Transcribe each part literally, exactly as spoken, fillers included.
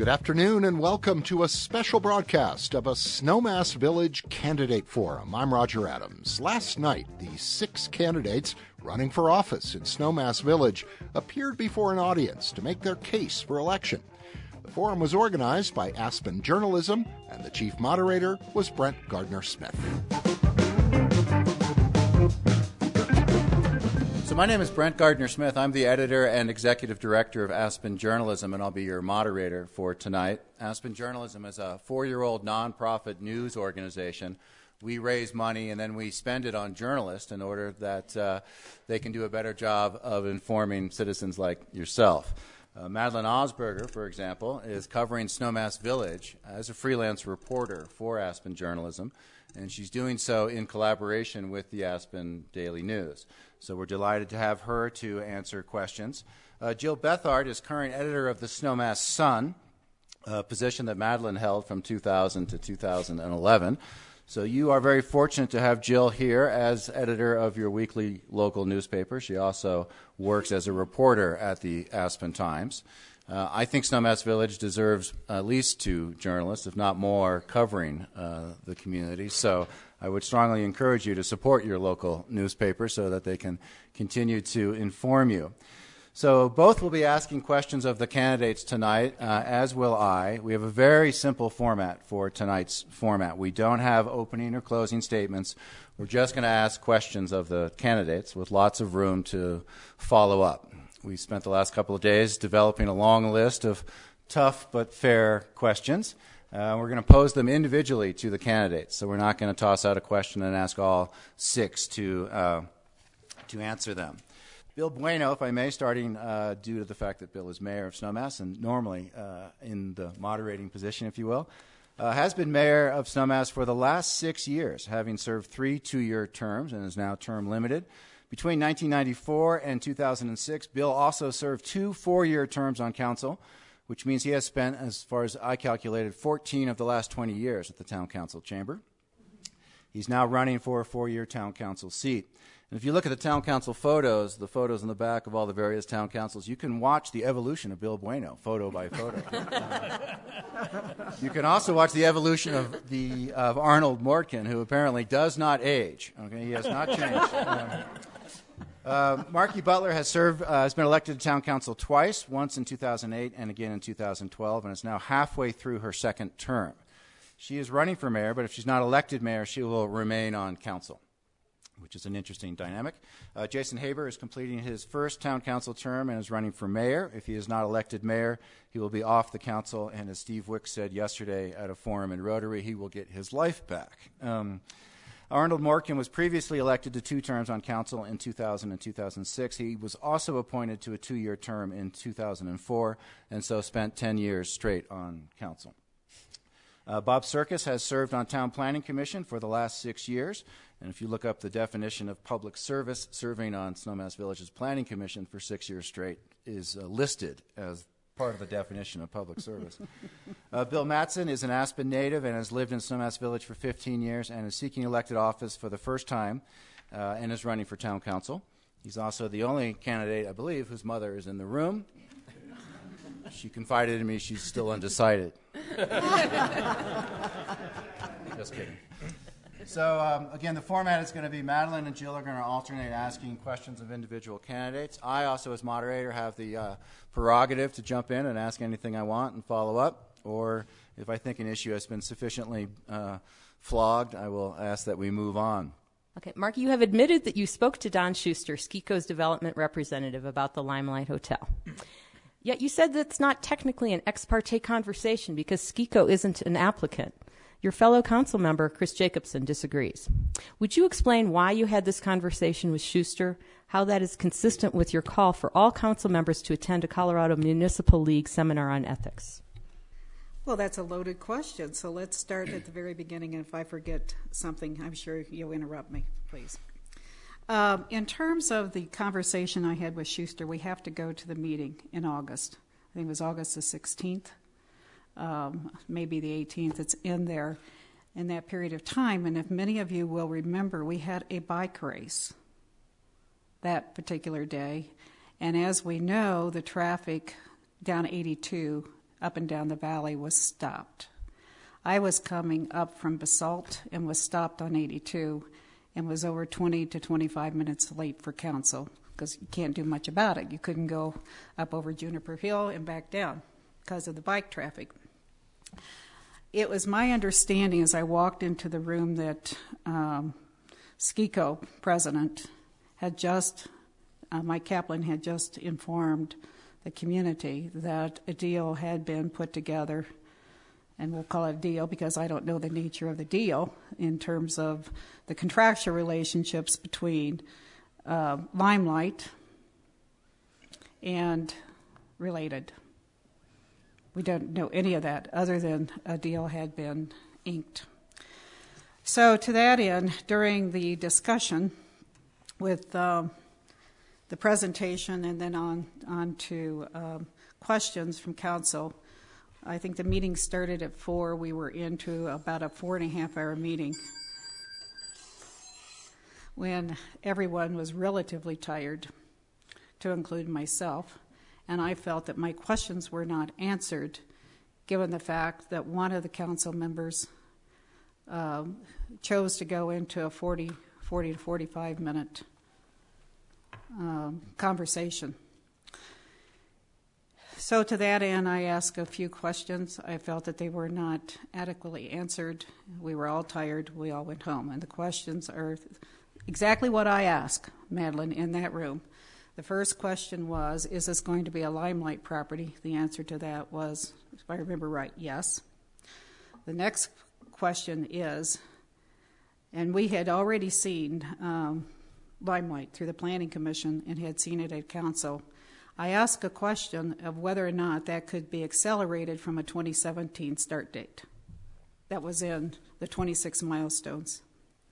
afternoon and welcome to a special broadcast of a Snowmass Village Candidate Forum. I'm Roger Adams. Last night, the six candidates running for office in Snowmass Village appeared before an audience to make their case for election. The forum was organized by Aspen Journalism, and the chief moderator was Brent Gardner-Smith. So my name is Brent Gardner-Smith. I'm the editor and executive director of Aspen Journalism, and I'll be your moderator for tonight. Aspen Journalism is a four-year-old nonprofit news organization. We raise money and then we spend it on journalists in order that uh, they can do a better job of informing citizens like yourself. Uh, Madeline Osberger, for example, is covering Snowmass Village as a freelance reporter for Aspen Journalism, and she's doing so in collaboration with the Aspen Daily News. So we're delighted to have her to answer questions. Uh, Jill Bethard is current editor of the Snowmass Sun, a position that Madeline held from two thousand to two thousand eleven. So you are very fortunate to have Jill here as editor of your weekly local newspaper. She also works as a reporter at the Aspen Times. Uh, I think Snowmass Village deserves at least two journalists, if not more, covering uh, the community. So I would strongly encourage you to support your local newspaper so that they can continue to inform you. So both will be asking questions of the candidates tonight, uh, as will I. We have a very simple format for tonight's format. We don't have opening or closing statements. We're just going to ask questions of the candidates with lots of room to follow up. We spent the last couple of days developing a long list of tough but fair questions. Uh, we're going to pose them individually to the candidates, so we're not going to toss out a question and ask all six to uh, to answer them. Bill Bueno, if I may, starting uh, due to the fact that Bill is mayor of Snowmass and normally uh, in the moderating position, if you will, uh, has been mayor of Snowmass for the last six years, having served three two-year terms and is now term limited. Between nineteen ninety-four and two thousand six, Bill also served two four-year terms on council, which means he has spent, as far as I calculated, fourteen of the last twenty years at the town council chamber. He's now running for a four-year town council seat. And if you look at the town council photos, the photos in the back of all the various town councils, you can watch the evolution of Bill Bueno, photo by photo. uh, you can also watch the evolution of the of Arnold Mortkin, who apparently does not age. Okay, he has not changed. Um, uh, Marky Butler has served, uh, has been elected to town council twice, once in two thousand eight and again in two thousand twelve, and is now halfway through her second term. She is running for mayor, but if she's not elected mayor, she will remain on council, which is an interesting dynamic. Uh, Jason Haber is completing his first town council term and is running for mayor. If he is not elected mayor, he will be off the council, and as Steve Wick said yesterday at a forum in Rotary, he will get his life back. Um, Arnold Mortkin was previously elected to two terms on council in two thousand and two thousand six. He was also appointed to a two-year term in two thousand four, and so spent ten years straight on council. Uh, Bob Circus has served on Town Planning Commission for the last six years. And if you look up the definition of public service, serving on Snowmass Village's Planning Commission for six years straight is uh, listed as part of the definition of public service. uh, Bill Mattson is an Aspen native and has lived in Snowmass Village for fifteen years and is seeking elected office for the first time uh, and is running for town council. He's also the only candidate, I believe, whose mother is in the room. She confided in me she's still undecided. Just kidding. So, um, again, the format is going to be Madeline and Jill are going to alternate asking questions of individual candidates. I also, as moderator, have the uh, prerogative to jump in and ask anything I want and follow up. Or if I think an issue has been sufficiently uh, flogged, I will ask that we move on. Okay, Mark, you have admitted that you spoke to Don Schuster, SCECO's development representative, about the Limelight Hotel. Yet you said that's not technically an ex parte conversation because SCECO isn't an applicant. Your fellow council member, Chris Jacobson, disagrees. Would you explain why you had this conversation with Schuster, how that is consistent with your call for all council members to attend a Colorado Municipal League seminar on ethics? Well, that's a loaded question, so let's start at the very beginning, and if I forget something, I'm sure you'll interrupt me, please. Um, in terms of the conversation I had with Schuster, we have to go to the meeting in August. I think it was August the sixteenth, um, maybe the eighteenth. It's in there in that period of time. And if many of you will remember, we had a bike race that particular day. And as we know, the traffic down eighty-two up and down the valley was stopped. I was coming up from Basalt and was stopped on eighty-two and was over twenty to twenty-five minutes late for council because you can't do much about it. You couldn't go up over Juniper Hill and back down because of the bike traffic. It was my understanding as I walked into the room that um, SKECO president had just, uh, Mike Kaplan had just informed the community that a deal had been put together, and we'll call it a deal because I don't know the nature of the deal in terms of the contractual relationships between uh, Limelight and Related. We don't know any of that other than a deal had been inked. So to that end, during the discussion with um, the presentation and then on, on to um, questions from council, I think the meeting started at four. We were into about a four and a half hour meeting when everyone was relatively tired, to include myself. And I felt that my questions were not answered, given the fact that one of the council members um, chose to go into a forty, forty to forty-five minute um, conversation. So to that end, I asked a few questions. I felt that they were not adequately answered. We were all tired. We all went home. And the questions are exactly what I asked Madeline in that room. The first question was, is this going to be a Limelight property? The answer to that was, if I remember right, yes. The next question is, and we had already seen um, Limelight through the Planning Commission and had seen it at council. I asked a question of whether or not that could be accelerated from a twenty seventeen start date. That was in the twenty-six milestones.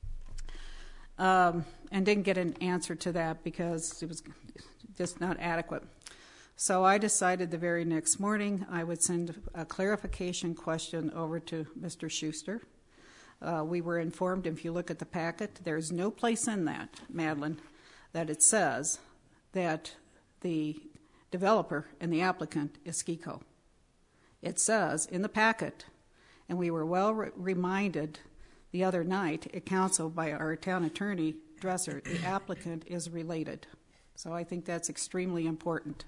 Um, and didn't get an answer to that because it was just not adequate. So I decided the very next morning I would send a clarification question over to Mister Schuster. Uh, we were informed, if you look at the packet, there's no place in that, Madeline, that it says that the developer and the applicant is SKECO. It says in the packet, and we were well re- reminded the other night at council by our town attorney, Dresser, the applicant is Related. So I think that's extremely important.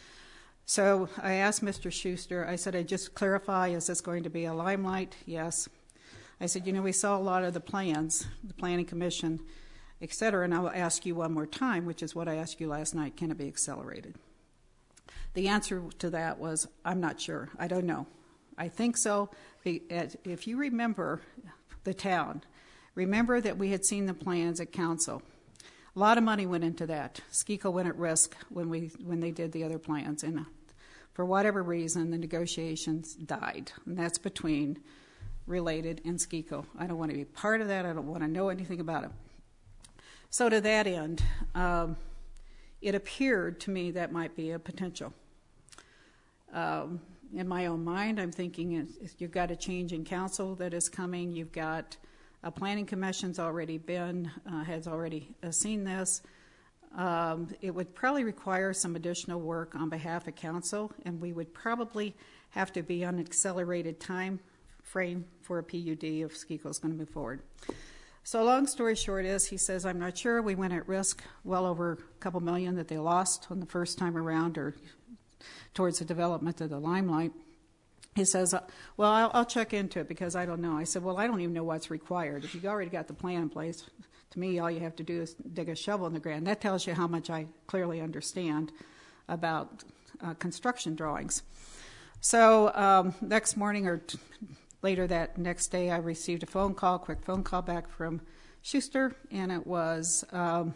So I asked Mister Schuster, I said, I just clarify, is this going to be a Limelight? Yes. I said, you know, we saw a lot of the plans, the Planning Commission, et cetera, and I'll ask you one more time, which is what I asked you last night, can it be accelerated? The answer to that was, I'm not sure. I don't know. I think so. If you remember the town, remember that we had seen the plans at council. A lot of money went into that. SKECO went at risk when we when they did the other plans, and for whatever reason, the negotiations died, and that's between Related and SKECO. I don't want to be part of that. I don't want to know anything about it. So to that end, um, it appeared to me that might be a potential. Um, in my own mind, I'm thinking you've got a change in council that is coming. You've got a planning commission's already been, uh, has already uh, seen this. Um, it would probably require some additional work on behalf of council, and we would probably have to be on an accelerated time frame for a P U D if SKECO is going to move forward. So long story short is, he says, I'm not sure. We went at risk well over a couple million that they lost on the first time around or towards the development of the Limelight. He says, well, I'll, I'll check into it because I don't know. I said, well, I don't even know what's required. If you've already got the plan in place, to me, all you have to do is dig a shovel in the ground. That tells you how much I clearly understand about uh, construction drawings. So um, next morning or t- later that next day, I received a phone call, quick phone call back from Schuster, and it was, um,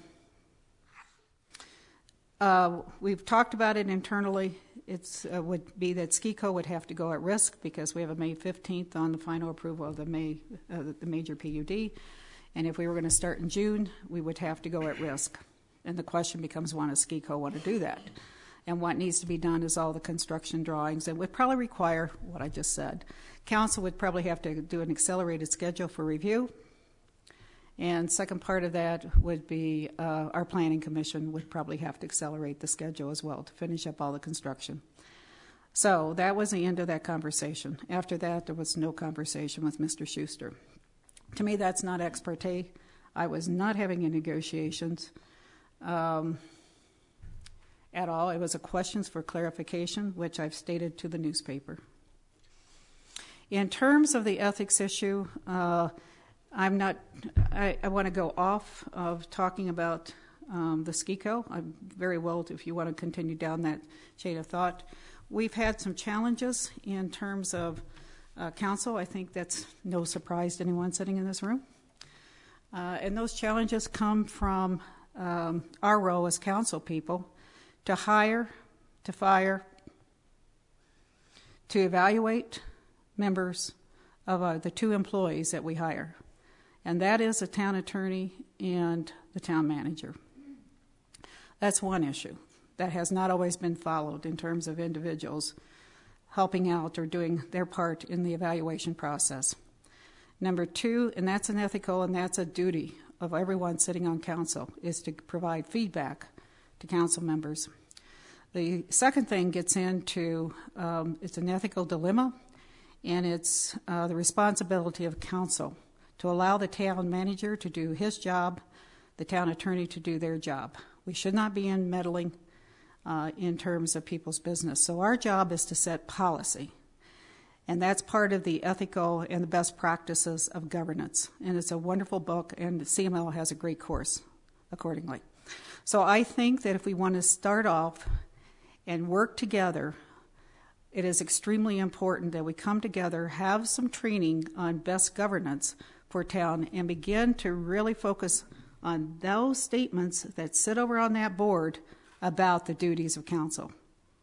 uh, we've talked about it internally. It uh, would be that SKECO would have to go at risk because we have a May fifteenth on the final approval of the May uh, the major P U D. And if we were going to start in June, we would have to go at risk. And the question becomes, why does SKECO want to do that? And what needs to be done is all the construction drawings. It would probably require what I just said. Council would probably have to do an accelerated schedule for review. And second part of that would be uh, our planning commission would probably have to accelerate the schedule as well to finish up all the construction. So that was the end of that conversation. After that, there was no conversation with Mister Schuster. To me, that's not ex parte. I was not having any negotiations um, at all. It was a questions for clarification, which I've stated to the newspaper. In terms of the ethics issue, uh, I'm not. I, I want to go off of talking about um, the SCECO. I'm very well if you want to continue down that chain of thought. We've had some challenges in terms of uh, council. I think that's no surprise to anyone sitting in this room. Uh, and those challenges come from um, our role as council people to hire, to fire, to evaluate members of uh, the two employees that we hire. And that is the town attorney and the town manager. That's one issue that has not always been followed in terms of individuals helping out or doing their part in the evaluation process. Number two, and that's an ethical and that's a duty of everyone sitting on council, is to provide feedback to council members. The second thing gets into, um, it's an ethical dilemma, and it's uh, the responsibility of council to allow the town manager to do his job, the town attorney to do their job. We should not be in meddling uh, in terms of people's business. So our job is to set policy, and that's part of the ethical and the best practices of governance. And it's a wonderful book, and C M L has a great course accordingly. So I think that if we want to start off and work together, it is extremely important that we come together, have some training on best governance for town, and begin to really focus on those statements that sit over on that board about the duties of council.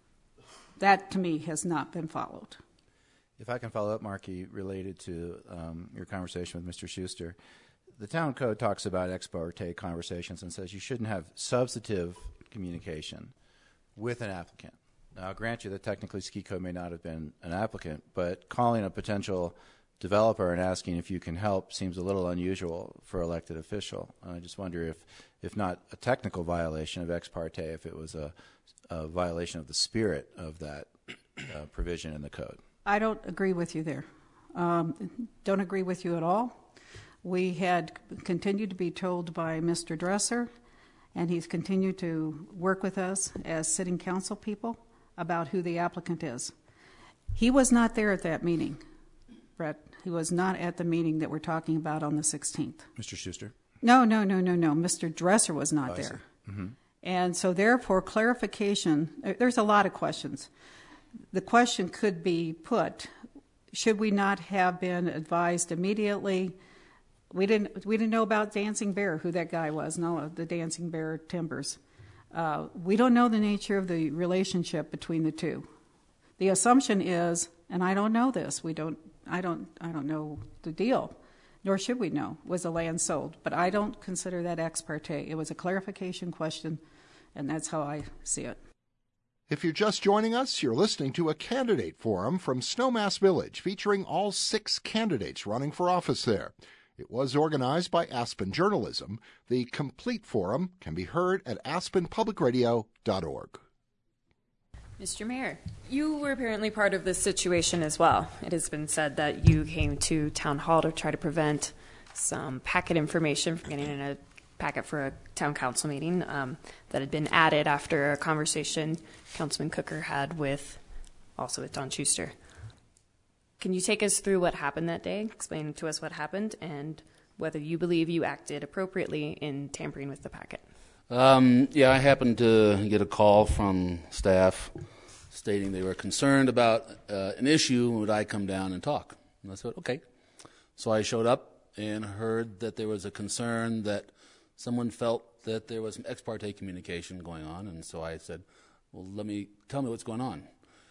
That, to me, has not been followed. If I can follow up, Markey, related to um, your conversation with Mister Schuster, the town code talks about ex parte conversations and says you shouldn't have substantive communication with an applicant. Now, I'll grant you that technically SCECO may not have been an applicant, but calling a potential developer and asking if you can help seems a little unusual for an elected official. And I just wonder if, if not a technical violation of ex parte, if it was a, a violation of the spirit of that uh, provision in the code. I don't agree with you there. Um, don't agree with you at all. We had continued to be told by Mister Dresser, and he's continued to work with us as sitting council people about who the applicant is. He was not there at that meeting, Brett. He was not at the meeting that we're talking about on the sixteenth. Mister Schuster? No, no, no, no, no. Mister Dresser was not oh, there. Mm-hmm. And so therefore, clarification, there's a lot of questions. The question could be put, should we not have been advised immediately? We didn't we didn't know about Dancing Bear, who that guy was, no, the Dancing Bear Timbers. Uh, we don't know the nature of the relationship between the two. The assumption is, and I don't know this, we don't I don't I don't know the deal, nor should we know, was the land sold. But I don't consider that ex parte. It was a clarification question, and that's how I see it. If you're just joining us, you're listening to a candidate forum from Snowmass Village featuring all six candidates running for office there. It was organized by Aspen Journalism. The complete forum can be heard at aspen public radio dot org. Mister Mayor, you were apparently part of this situation as well. It has been said that you came to Town Hall to try to prevent some packet information from getting in a packet for a town council meeting um, that had been added after a conversation Councilman Cooker had with, also with Don Schuster. Can you take us through what happened that day, explain to us what happened, and whether you believe you acted appropriately in tampering with the packet? Um, yeah, I happened to get a call from staff stating they were concerned about uh, an issue, would I come down and talk? And I said, okay. So I showed up and heard that there was a concern that someone felt that there was some ex parte communication going on, and so I said, well, let me, tell me what's going on.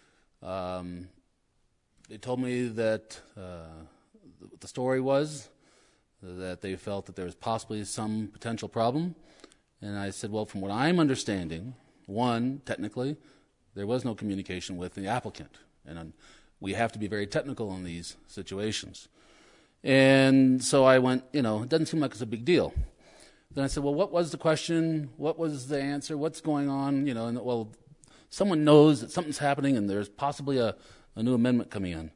Um, they told me that uh, what the story was, that they felt that there was possibly some potential problem. And I said, well, from what I'm understanding, one, technically, there was no communication with the applicant. And um, we have to be very technical in these situations. And so I went, you know, it doesn't seem like it's a big deal. Then I said, well, what was the question? What was the answer? What's going on? You know, and well, someone knows that something's happening and there's possibly a, a new amendment coming in.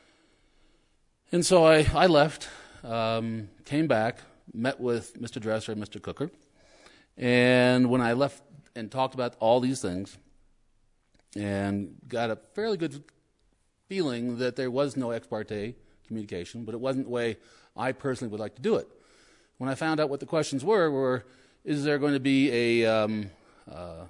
And so I, I left, um, came back, met with Mister Dresser and Mister Cooker. And when I left and talked about all these things and got a fairly good feeling that there was no ex parte communication, but it wasn't the way I personally would like to do it. When I found out what the questions were, were is there going to be a um, uh,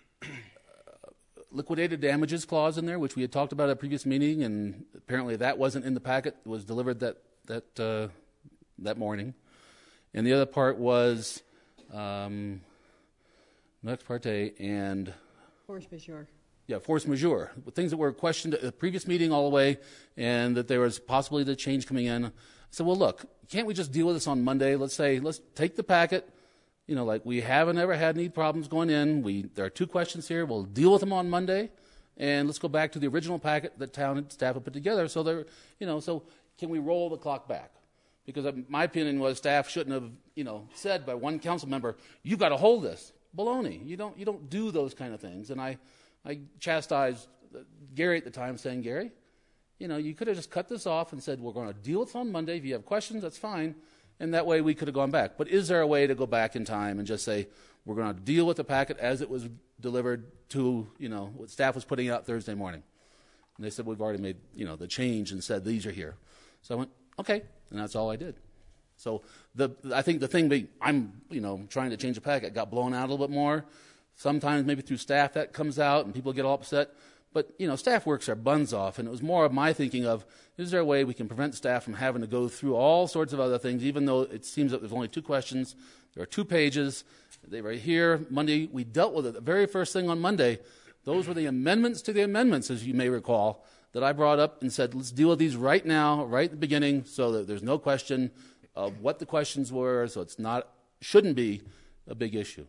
liquidated damages clause in there, which we had talked about at a previous meeting, and apparently that wasn't in the packet. It was delivered that that uh, that morning. And the other part was um, no ex parte and Force majeure. Yeah, force majeure. Things that were questioned at the previous meeting all the way, and that there was possibly the change coming in. I said, well, look, can't we just deal with this on Monday? Let's say, let's take the packet. You know, like we haven't ever had any problems going in. We There are two questions here. We'll deal with them on Monday, and let's go back to the original packet that town and staff had put together. So there, you know, so can we roll the clock back? Because my opinion was staff shouldn't have, you know, said by one council member, you've got to hold this. Baloney. You don't, you don't do those kind of things. And I, I chastised Gary at the time, saying, Gary, you know, you could have just cut this off and said, we're going to deal with it on Monday. If you have questions, that's fine. And that way we could have gone back. But is there a way to go back in time and just say, we're going to deal with the packet as it was delivered to, you know, what staff was putting out Thursday morning? And they said, we've already made, you know, the change and said, these are here. So I went, okay. And that's all I did. So the I think the thing that I'm, you know, trying to change the packet got blown out a little bit more. Sometimes maybe through staff that comes out and people get all upset. But, you know, staff works their buns off. And it was more of my thinking of, is there a way we can prevent staff from having to go through all sorts of other things, even though it seems that there's only two questions. There are two pages. They were here Monday. We dealt with it. The very first thing on Monday, those were the amendments to the amendments, as you may recall, that I brought up and said, let's deal with these right now, right at the beginning, so that there's no question of what the questions were, so it's not, shouldn't be a big issue.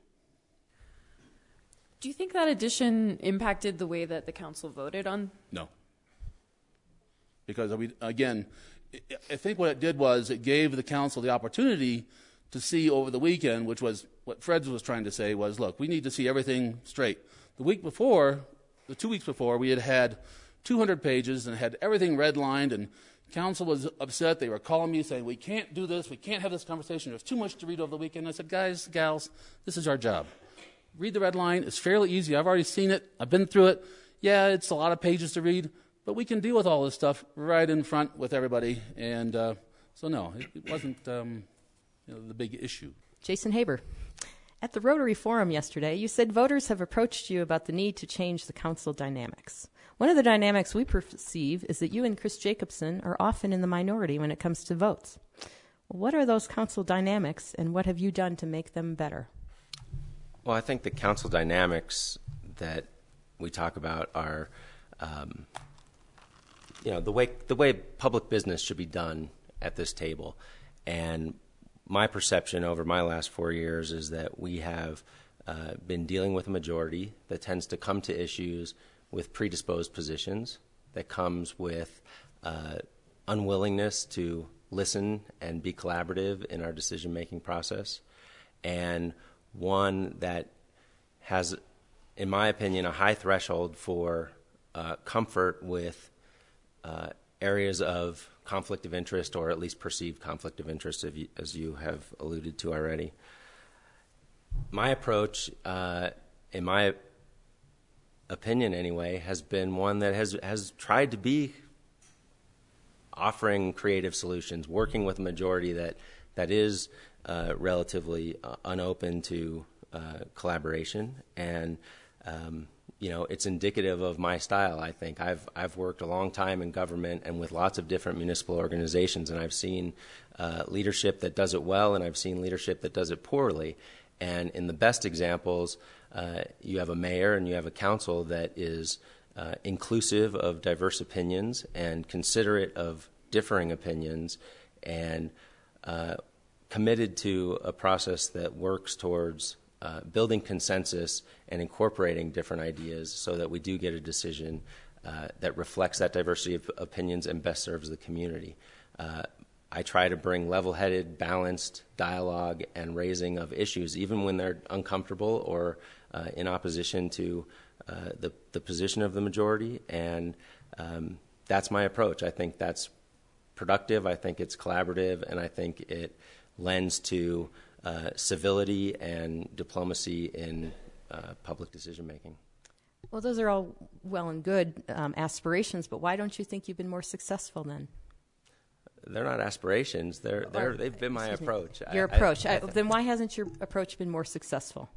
Do you think that addition impacted the way that the council voted on? No. Because, we, again, I think what it did was it gave the council the opportunity to see over the weekend, which was what Fred was trying to say was, look, we need to see everything straight. The week before, the two weeks before, we had had two hundred pages and had everything redlined, and council was upset. They were calling me saying, we can't do this. We can't have this conversation. There's too much to read over the weekend. I said, guys, gals, this is our job. Read the red line. It's fairly easy. I've already seen it. I've been through it. Yeah, it's a lot of pages to read, but we can deal with all this stuff right in front with everybody. And uh, so, no, it, it wasn't um, you know, the big issue. Jason Haber. At the Rotary Forum yesterday, you said voters have approached you about the need to change the council dynamics. One of the dynamics we perceive is that you and Chris Jacobson are often in the minority when it comes to votes. What are those council dynamics, and what have you done to make them better? Well, I think the council dynamics that we talk about are, um, you know, the way the way public business should be done at this table. And my perception over my last four years is that we have uh, been dealing with a majority that tends to come to issues with predisposed positions, that comes with uh, unwillingness to listen and be collaborative in our decision-making process, and one that has, in my opinion, a high threshold for uh, comfort with uh, areas of conflict of interest, or at least perceived conflict of interest, as you, as you have alluded to already. My approach, uh, in my opinion anyway, has been one that has, has tried to be offering creative solutions, working with a majority that, that is uh, relatively uh, unopen to uh, collaboration. And, um, you know, it's indicative of my style, I think. I've, I've worked a long time in government and with lots of different municipal organizations, and I've seen uh, leadership that does it well, and I've seen leadership that does it poorly. And in the best examples, uh, you have a mayor and you have a council that is uh, inclusive of diverse opinions and considerate of differing opinions, and uh, committed to a process that works towards uh, building consensus and incorporating different ideas so that we do get a decision uh, that reflects that diversity of opinions and best serves the community. Uh, I try to bring level-headed, balanced dialogue and raising of issues, even when they're uncomfortable or uh, in opposition to uh, the the position of the majority, and um, that's my approach. I think that's productive. I think it's collaborative, and I think it lends to uh, civility and diplomacy in uh, public decision making. Well, those are all well and good um, aspirations, but why don't you think you've been more successful then? They're not aspirations. They're, they're, they've been my approach. Your I, approach. I, I I, then why hasn't your approach been more successful?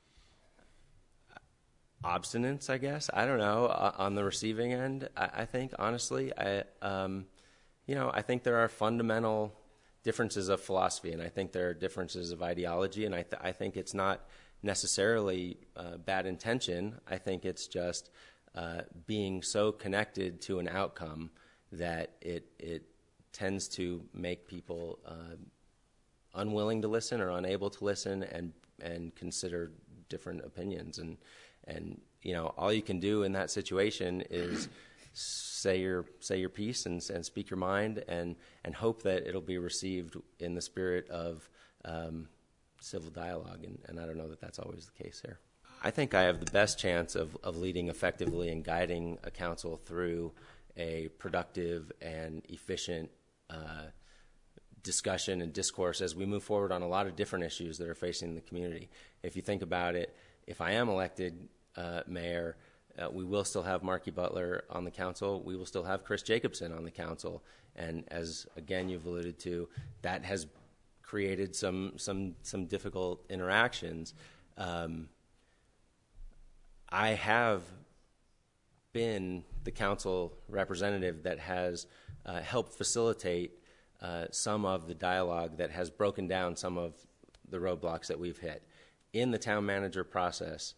Obstinance, I guess. I don't know. Uh, on the receiving end, I, I think, honestly, I, um, you know, I think there are fundamental differences of philosophy, and I think there are differences of ideology, and I, th- I think it's not necessarily uh, bad intention. I think it's just uh, being so connected to an outcome that it it tends to make people uh, unwilling to listen or unable to listen and and consider different opinions. And and you know, all you can do in that situation is say your say your piece and and speak your mind and and hope that it'll be received in the spirit of um, civil dialogue. And, and I don't know that that's always the case here. I think I have the best chance of of leading effectively and guiding a council through a productive and efficient uh, discussion and discourse as we move forward on a lot of different issues that are facing the community. If you think about it, if I am elected uh, mayor, uh, we will still have Marky Butler on the council. We will still have Chris Jacobson on the council. And as, again, you've alluded to, that has created some some some difficult interactions. Um, I have been the council representative that has uh, helped facilitate uh, some of the dialogue that has broken down some of the roadblocks that we've hit. In the town manager process,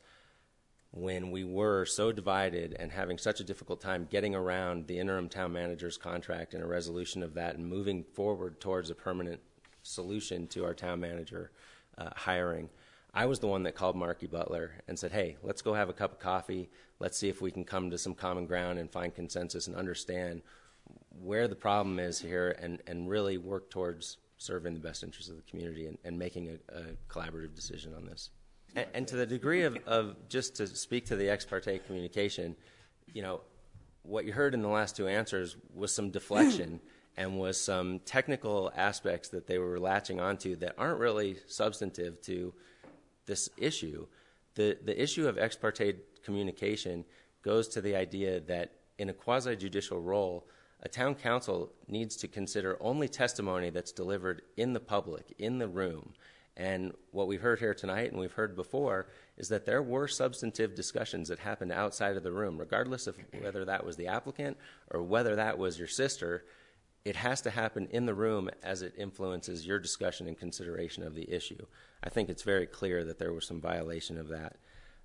when we were so divided and having such a difficult time getting around the interim town manager's contract and a resolution of that and moving forward towards a permanent solution to our town manager uh, hiring, I was the one that called Marky Butler and said, hey, let's go have a cup of coffee. Let's see if we can come to some common ground and find consensus and understand where the problem is here and, and really work towards serving the best interests of the community and, and making a, a collaborative decision on this. And, and to the degree of, of, just to speak to the ex parte communication, you know, what you heard in the last two answers was some deflection and was some technical aspects that they were latching onto that aren't really substantive to this issue. The the issue of ex parte communication goes to the idea that in a quasi-judicial role, a town council needs to consider only testimony that's delivered in the public, in the room. And what we've heard here tonight and we've heard before is that there were substantive discussions that happened outside of the room, regardless of whether that was the applicant or whether that was your sister. It has to happen in the room as it influences your discussion and consideration of the issue. I think it's very clear that there was some violation of that.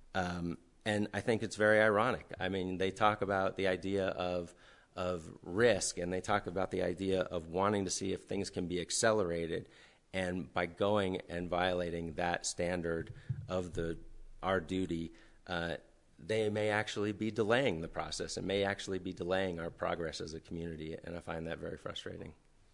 Um, and I think it's very ironic. I mean, they talk about the idea of of risk, and they talk about the idea of wanting to see if things can be accelerated. And by going and violating that standard of the our duty, uh, they may actually be delaying the process and may actually be delaying our progress as a community, and I find that very frustrating.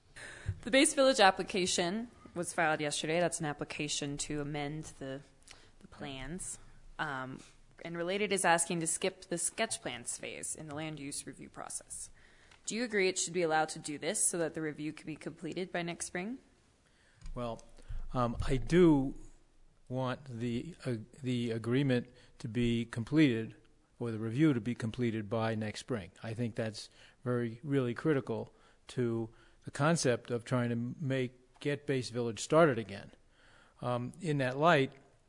The Base Village application was filed yesterday. That's an application to amend the, the plans. Um, and Related is asking to skip the sketch plans phase in the land use review process. Do you agree it should be allowed to do this so that the review can be completed by next spring? Well, um, I do want the uh, the agreement to be completed, or the review to be completed by next spring. I think that's very, really critical to the concept of trying to make get Base Village started again. Um, in that light,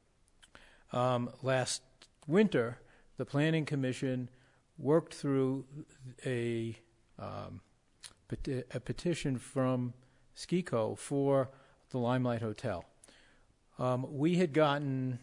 um, last winter, the Planning Commission worked through a um, peti- a petition from SKICO for the Limelight Hotel. Um, we had gotten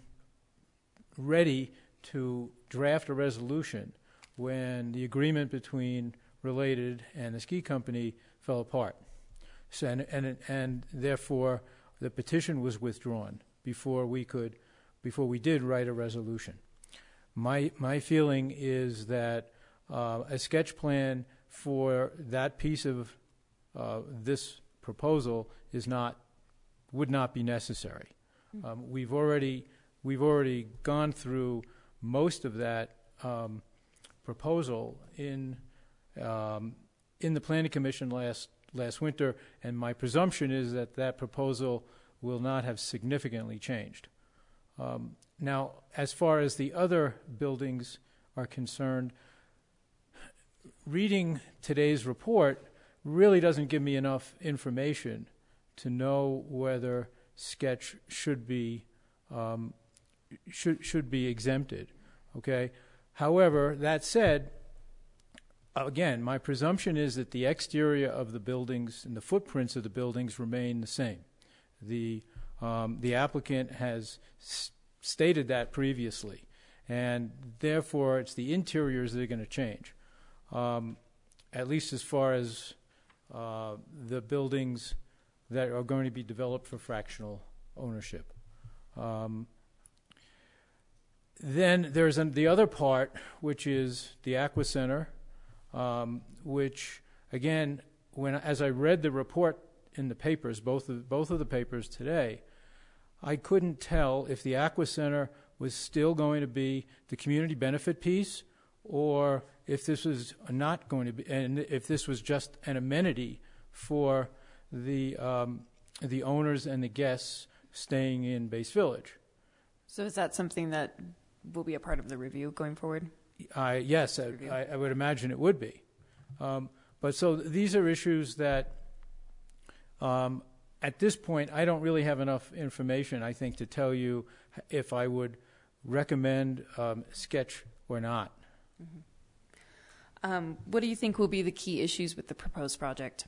ready to draft a resolution when the agreement between Related and the ski company fell apart. So, and, and, and therefore, the petition was withdrawn before we could, before we did write a resolution. My, my feeling is that uh, a sketch plan for that piece of uh, this proposal is not, would not be necessary. Um, we've already we've already gone through most of that um, proposal in um, in the Planning Commission last last winter, and my presumption is that that proposal will not have significantly changed. Um, now, as far as the other buildings are concerned, reading today's report really doesn't give me enough information to know whether Sketch should be um, should should be exempted. Okay. However, that said, again, my presumption is that the exterior of the buildings and the footprints of the buildings remain the same. The um, the applicant has s- stated that previously, and therefore it's the interiors that are going to change, um, at least as far as uh, the buildings that are going to be developed for fractional ownership. Um, then there's an, the other part, which is the Aqua Center, um, which, again, when as I read the report in the papers, both of, both of the papers today, I couldn't tell if the Aqua Center was still going to be the community benefit piece, or if this was not going to be, and if this was just an amenity for the um, the owners and the guests staying in Base Village. So is that something that will be a part of the review going forward? I, yes, I, I, I would imagine it would be. Um, but so these are issues that, um, at this point, I don't really have enough information, I think, to tell you if I would recommend um, Sketch or not. Mm-hmm. Um, what do you think will be the key issues with the proposed project?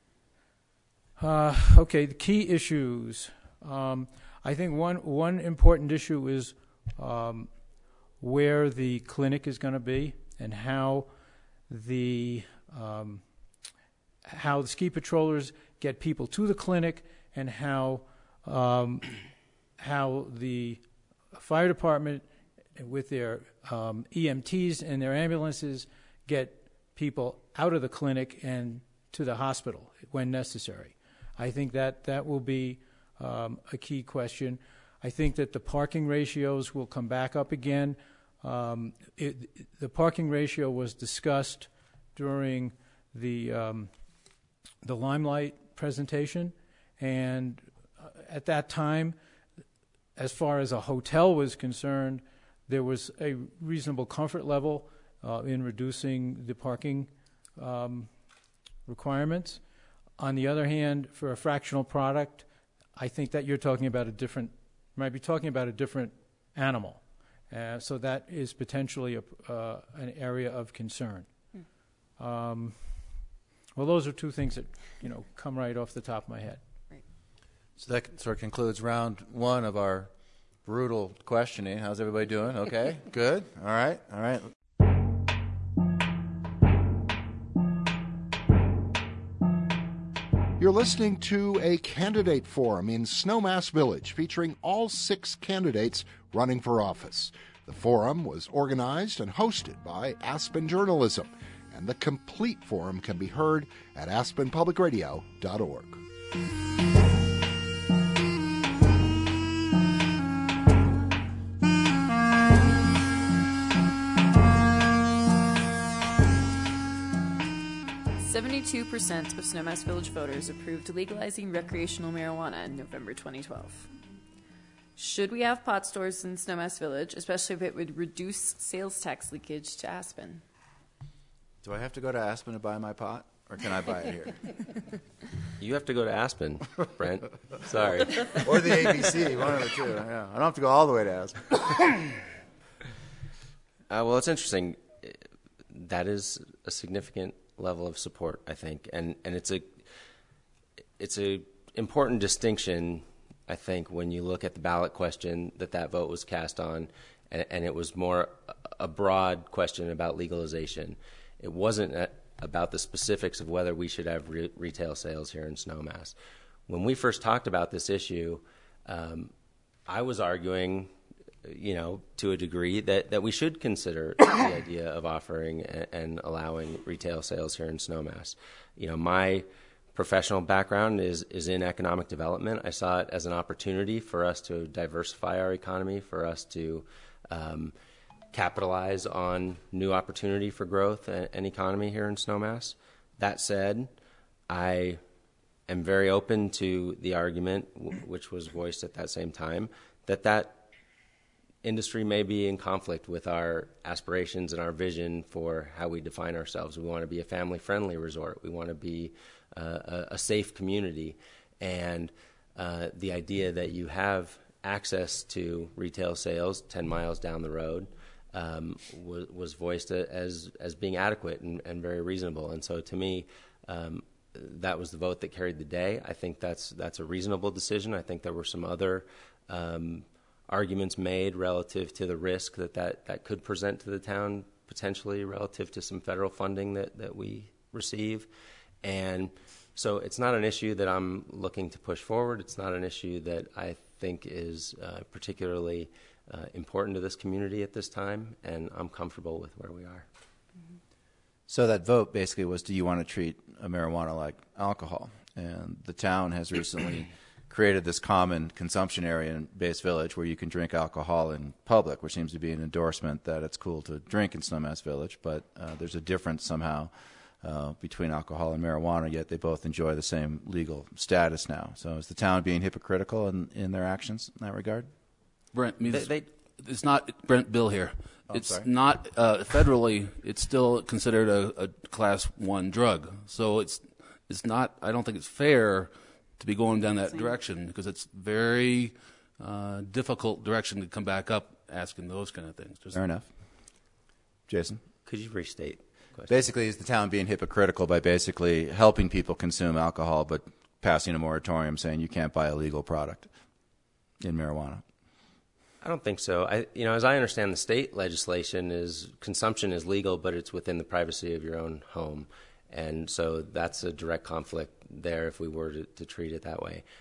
Uh, okay, the key issues. Um, I think one one important issue is um, where the clinic is going to be and how the um, how the ski patrollers get people to the clinic, and how um, how the fire department with their um, E M Ts and their ambulances get people out of the clinic and to the hospital when necessary. I think that that will be um, a key question. I think that the parking ratios will come back up again. Um, it, the parking ratio was discussed during the um, the Limelight presentation, and at that time, as far as a hotel was concerned, there was a reasonable comfort level uh, in reducing the parking um, requirements. On the other hand, for a fractional product, I think that you're talking about a different, you might be talking about a different animal. Uh, so that is potentially a, uh, an area of concern. Hmm. Um, well, those are two things that, you know, come right off the top of my head. Right. So that sort of concludes round one of our brutal questioning. How's everybody doing? Okay, good. All right, all right. You're listening to a candidate forum in Snowmass Village featuring all six candidates running for office. The forum was organized and hosted by Aspen Journalism, and the complete forum can be heard at aspen public radio dot org. seventy-two percent of Snowmass Village voters approved legalizing recreational marijuana in November twenty twelve. Should we have pot stores in Snowmass Village, especially if it would reduce sales tax leakage to Aspen? Do I have to go to Aspen to buy my pot, or can I buy it here? You have to go to Aspen, Brent. Sorry. Or the A B C, one of the two. Yeah. I don't have to go all the way to Aspen. Uh, well, it's interesting. That is a significant level of support, I think, and and it's a it's a important distinction, I think, when you look at the ballot question that that vote was cast on, and, and it was more a broad question about legalization. It wasn't a, about the specifics of whether we should have re- retail sales here in Snowmass. When we first talked about this issue, um, I was arguing, you know, to a degree that, that we should consider the idea of offering and, and allowing retail sales here in Snowmass. You know, my professional background is, is in economic development. I saw it as an opportunity for us to diversify our economy, for us to um, capitalize on new opportunity for growth and, and economy here in Snowmass. That said, I am very open to the argument, w- which was voiced at that same time, that that industry may be in conflict with our aspirations and our vision for how we define ourselves. We want to be a family-friendly resort. We want to be uh, a, a safe community. And uh, the idea that you have access to retail sales ten miles down the road um, was, was voiced as as being adequate and, and very reasonable. And so to me, um, that was the vote that carried the day. I think that's that's a reasonable decision. I think there were some other um, arguments made relative to the risk that, that that could present to the town potentially relative to some federal funding that, that we receive. And so it's not an issue that I'm looking to push forward. It's not an issue that I think is uh, particularly uh, important to this community at this time, and I'm comfortable with where we are. So that vote basically was, do you want to treat a marijuana like alcohol? And the town has recently created this common consumption area in Base Village where you can drink alcohol in public, which seems to be an endorsement that it's cool to drink in Snowmass Village, but uh, there's a difference somehow uh, between alcohol and marijuana, yet they both enjoy the same legal status now. So is the town being hypocritical in, in their actions in that regard? Brent, I mean, They- they- it's not Brent Bill here. Oh, it's sorry. not uh, federally. It's still considered a, a class one drug. So it's it's not. I don't think it's fair to be going down that direction because it's very uh, difficult direction to come back up asking those kind of things. Just Fair enough. Jason? Could you restate the question? Basically, is the town being hypocritical by basically helping people consume alcohol but passing a moratorium saying you can't buy a legal product in marijuana? I don't think so. I, you know, as I understand the state legislation is consumption is legal, but it's within the privacy of your own home. And so that's a direct conflict there if we were to, to treat it that way.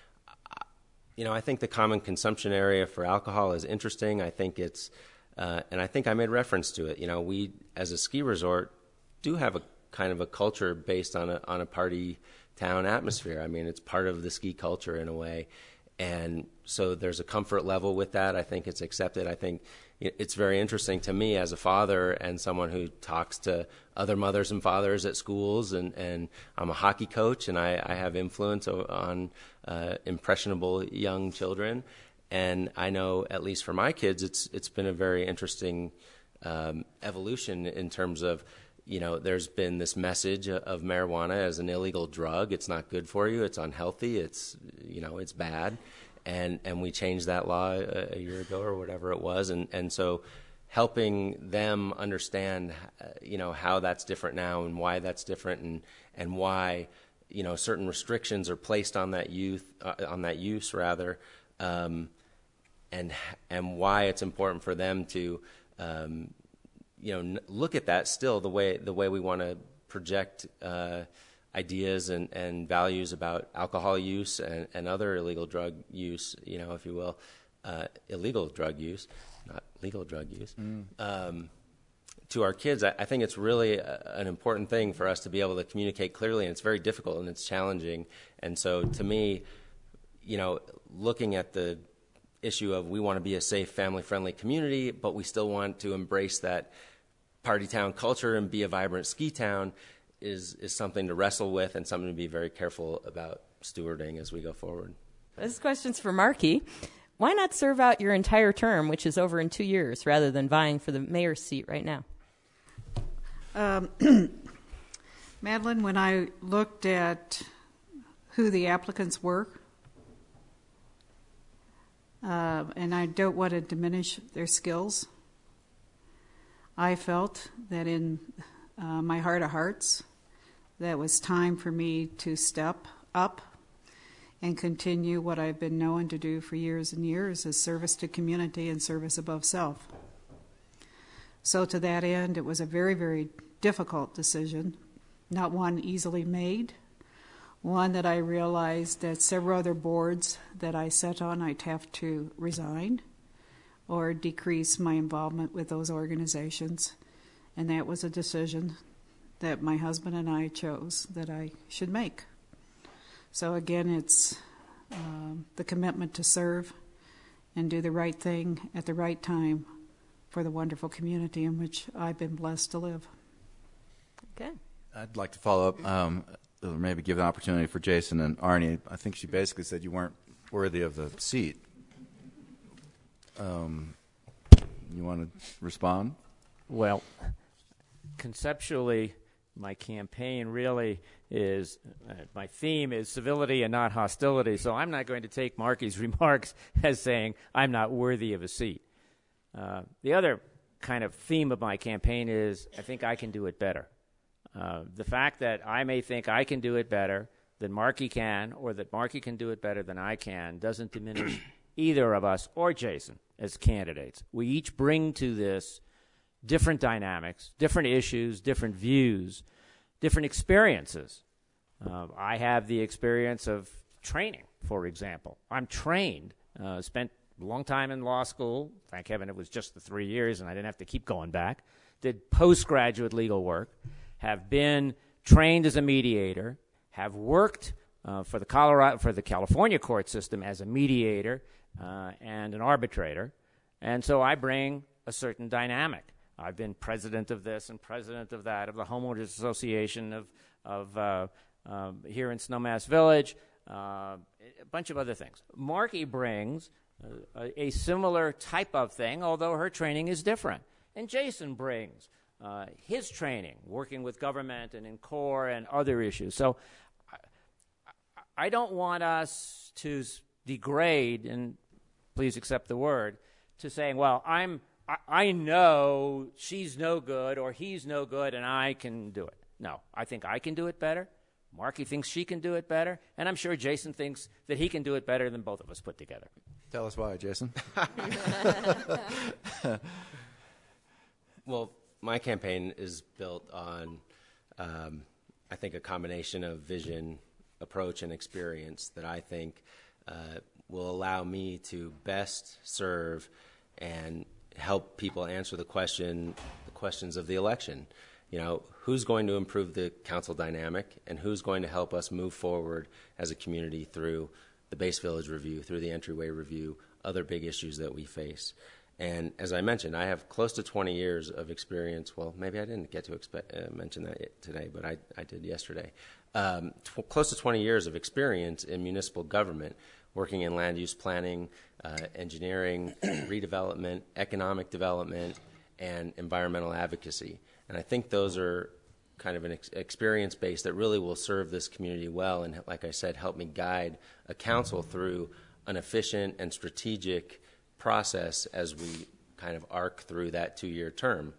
You know, I think the common consumption area for alcohol is interesting. I think it's, uh, and I think I made reference to it. You know, we, as a ski resort, do have a kind of a culture based on a, on a party town atmosphere. I mean, it's part of the ski culture in a way. And so there's a comfort level with that. I think it's accepted. I think it's very interesting to me as a father and someone who talks to other mothers and fathers at schools, and, and I'm a hockey coach, and I, I have influence on uh, impressionable young children. And I know, at least for my kids, it's it's been a very interesting um, evolution in terms of, you know, there's been this message of marijuana as an illegal drug. It's not good for you. It's unhealthy. It's, you know, it's bad. And and we changed that law a, a year ago or whatever it was. And, and so helping them understand, uh, you know, how that's different now and why that's different and, and why, you know, certain restrictions are placed on that youth, uh, on that use rather, um, and and why it's important for them to, um, you know, n- look at that still the way the way we want to project uh, ideas and, and values about alcohol use and, and other illegal drug use, you know, if you will, uh, illegal drug use, not legal drug use, mm. um, to our kids. I, I think it's really a, an important thing for us to be able to communicate clearly, and it's very difficult and it's challenging. And so to me, you know, looking at the issue of we want to be a safe, family-friendly community, but we still want to embrace that party town culture and be a vibrant ski town is is something to wrestle with and something to be very careful about stewarding as we go forward. This question's for Marky. Why not serve out your entire term, which is over in two years, rather than vying for the mayor's seat right now? Um, Madeline, when I looked at who the applicants were, uh, and I don't want to diminish their skills, I felt that in uh, my heart of hearts, that it was time for me to step up and continue what I've been known to do for years and years, as service to community and service above self. So to that end, it was a very, very difficult decision, not one easily made, one that I realized that several other boards that I sat on, I'd have to resign or decrease my involvement with those organizations. And that was a decision that my husband and I chose that I should make. So again, it's um, the commitment to serve and do the right thing at the right time for for the wonderful community in which I've been blessed to live. Okay. I'd like to follow up, um, or maybe give an opportunity for Jason and Arnie. I think she basically said you weren't worthy of the seat. Um, you want to respond? Well, conceptually, my campaign really is, uh, my theme is civility and not hostility, so I'm not going to take Markey's remarks as saying I'm not worthy of a seat. Uh, the other kind of theme of my campaign is I think I can do it better. Uh, the fact that I may think I can do it better than Markey can, or that Markey can do it better than I can, doesn't diminish either of us or Jason as candidates. We each bring to this different dynamics, different issues, different views, different experiences. Uh, I have the experience of training, for example. I'm trained, uh, spent a long time in law school. Thank heaven it was just the three years and I didn't have to keep going back. Did postgraduate legal work, have been trained as a mediator, have worked uh, for the Colorado, for the California court system as a mediator uh, and an arbitrator, and so I bring a certain dynamic. I've been president of this and president of that, of the Homeowners Association of, of uh, uh, here in Snowmass Village, uh, a bunch of other things. Markey brings uh, a, a similar type of thing, although her training is different. And Jason brings uh, his training, working with government and in core and other issues. So I, I don't want us to degrade, and please accept the word, to saying, well, I'm I know she's no good or he's no good and I can do it. No, I think I can do it better. Markey thinks she can do it better. And I'm sure Jason thinks that he can do it better than both of us put together. Tell us why, Jason. Well, my campaign is built on, um, I think, a combination of vision, approach, and experience that I think uh, will allow me to best serve and help people answer the question, the questions of the election. You know, who's going to improve the council dynamic, and who's going to help us move forward as a community through the Base Village Review, through the Entryway Review, other big issues that we face. And as I mentioned, I have close to twenty years of experience. Well, maybe I didn't get to expe- uh, mention that today, but I, I did yesterday. Um, tw- close to twenty years of experience in municipal government, working in land use planning, uh, engineering, redevelopment, economic development, and environmental advocacy. And I think those are kind of an ex- experience base that really will serve this community well and, like I said, help me guide a council through an efficient and strategic process as we kind of arc through that two-year term.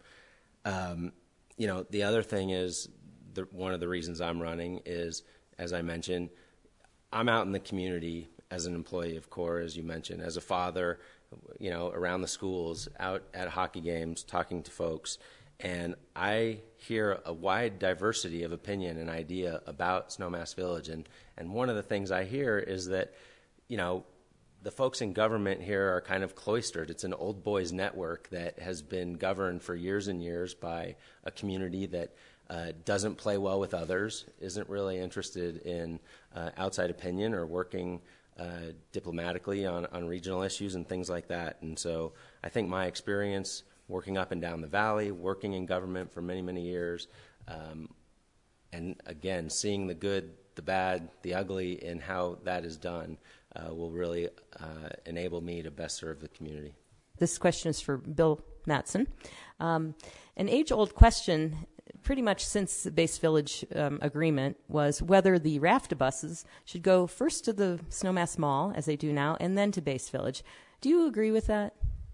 Um, you know, the other thing is, the, one of the reasons I'm running is, as I mentioned, I'm out in the community as an employee of CORE, as you mentioned, as a father, you know, around the schools, out at hockey games, talking to folks, and I hear a wide diversity of opinion and idea about Snowmass Village, and, and one of the things I hear is that, you know, the folks in government here are kind of cloistered. It's an old boys network that has been governed for years and years by a community that uh, doesn't play well with others, isn't really interested in uh, outside opinion or working uh, diplomatically on, on regional issues and things like that. And so I think my experience working up and down the valley, working in government for many, many years, um, and again, seeing the good, the bad, the ugly in how that is done, Uh, will really uh, enable me to best serve the community. This question is for Bill Mattson. Um, an age-old question, pretty much since the Base Village um, agreement, was whether the RAFTA buses should go first to the Snowmass Mall, as they do now, and then to Base Village. Do you agree with that?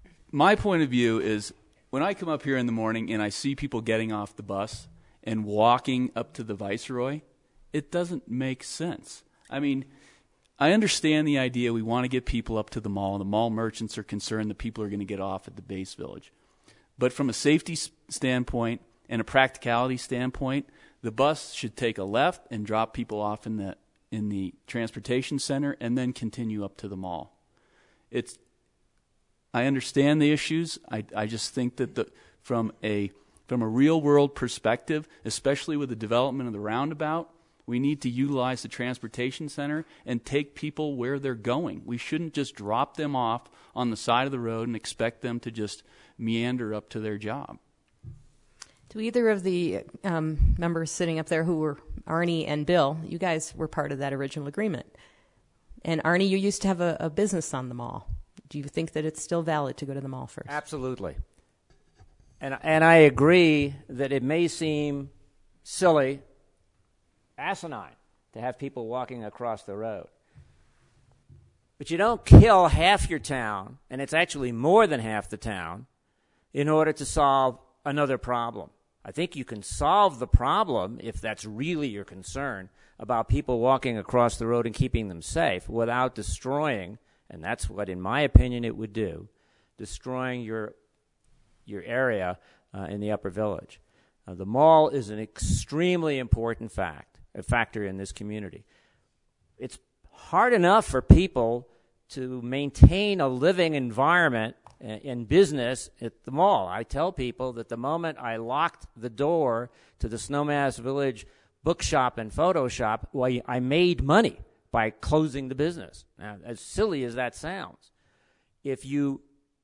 My point of view is when I come up here in the morning and I see people getting off the bus and walking up to the Viceroy, it doesn't make sense. I mean, I understand the idea we want to get people up to the mall. The mall merchants are concerned that people are going to get off at the Base Village. But from a safety standpoint and a practicality standpoint, the bus should take a left and drop people off in the in the transportation center and then continue up to the mall. It's I understand the issues. I I just think that the from a from a real world perspective, especially with the development of the roundabout, we need to utilize the transportation center and take people where they're going. We shouldn't just drop them off on the side of the road and expect them to just meander up to their job. Do either of the um, members sitting up there who were Arnie and Bill, you guys were part of that original agreement. And Arnie, you used to have a, a business on the mall. Do you think that it's still valid to go to the mall first? Absolutely. And, and I agree that it may seem silly, asinine, to have people walking across the road. But you don't kill half your town, and it's actually more than half the town, in order to solve another problem. I think you can solve the problem, if that's really your concern, about people walking across the road and keeping them safe without destroying, and that's what, in my opinion, it would do, destroying your your area uh, in the Upper Village. Uh, the mall is an extremely important fact, a factor in this community. It's hard enough for people to maintain a living environment in business at the mall. I tell people that the moment I locked the door to the Snowmass Village bookshop and photo shop, well, I made money by closing the business. Now, as silly as that sounds, if you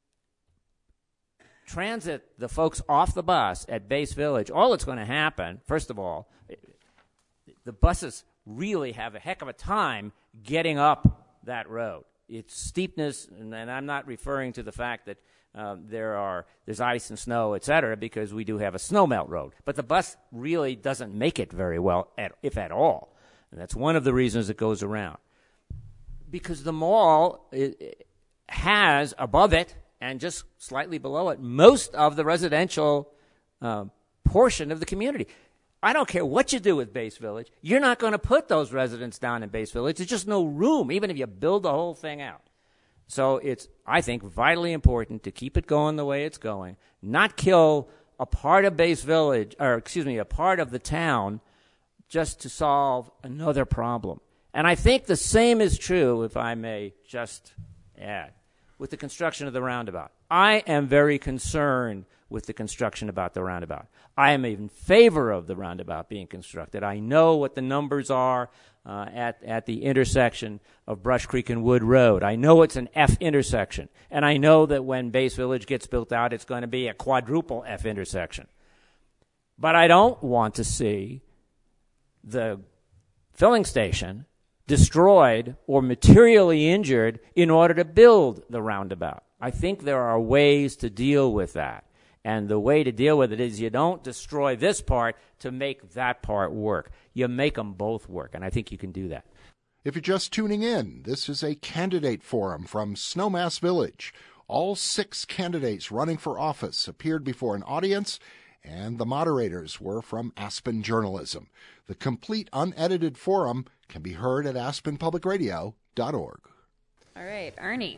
transit the folks off the bus at Base Village, all that's going to happen, first of all, the buses really have a heck of a time getting up that road. It's steepness, and, and I'm not referring to the fact that um, there are there's ice and snow, et cetera, because we do have a snowmelt road. But the bus really doesn't make it very well, at, if at all. And that's one of the reasons it goes around. Because the mall it, it has above it and just slightly below it most of the residential uh, portion of the community. I don't care what you do with Base Village. You're not going to put those residents down in Base Village. There's just no room, even if you build the whole thing out. So it's, I think, vitally important to keep it going the way it's going, not kill a part of Base Village, or excuse me, a part of the town just to solve another problem. And I think the same is true, if I may just add, with the construction of the roundabout. I am very concerned with the construction about the roundabout. I am in favor of the roundabout being constructed. I know what the numbers are uh, at, at the intersection of Brush Creek and Wood Road. I know it's an F intersection. And I know that when Base Village gets built out, it's going to be a quadruple F intersection. But I don't want to see the filling station destroyed or materially injured in order to build the roundabout. I think there are ways to deal with that. And the way to deal with it is you don't destroy this part to make that part work. You make them both work, and I think you can do that. If you're just tuning in, this is a candidate forum from Snowmass Village. All six candidates running for office appeared before an audience, and the moderators were from Aspen Journalism. The complete unedited forum can be heard at aspen public radio dot org. All right, Arnie.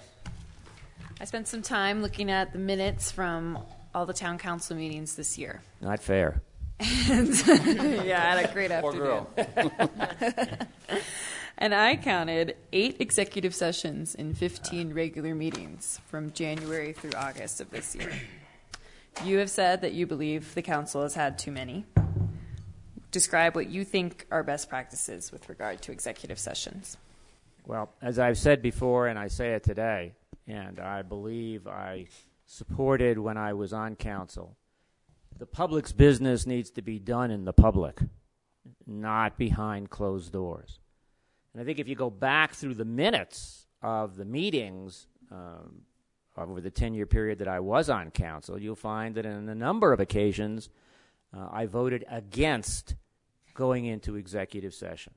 I spent some time looking at the minutes from all the town council meetings this year. Not fair. And, yeah, I had a great afternoon. Poor girl. And I counted eight executive sessions and fifteen regular meetings from January through August of this year. You have said that you believe the council has had too many. Describe what you think are best practices with regard to executive sessions. Well, as I've said before, and I say it today, and I believe I supported when I was on council, the public's business needs to be done in the public, not behind closed doors. And I think if you go back through the minutes of the meetings um, over the ten-year period that I was on council, you'll find that in a number of occasions uh, I voted against going into executive session.